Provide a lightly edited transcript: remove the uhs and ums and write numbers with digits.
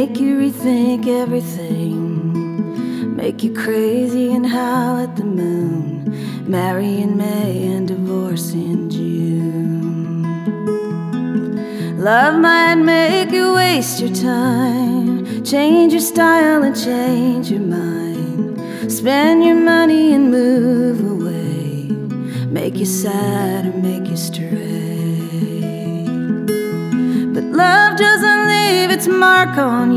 make you rethink everything, make you crazy and howl at the moon, marry in May and divorce in June. Love might make you waste your time, change your style and change your mind, spend your money and move away, make you sad or make you stray. But love doesn't leave its mark on you.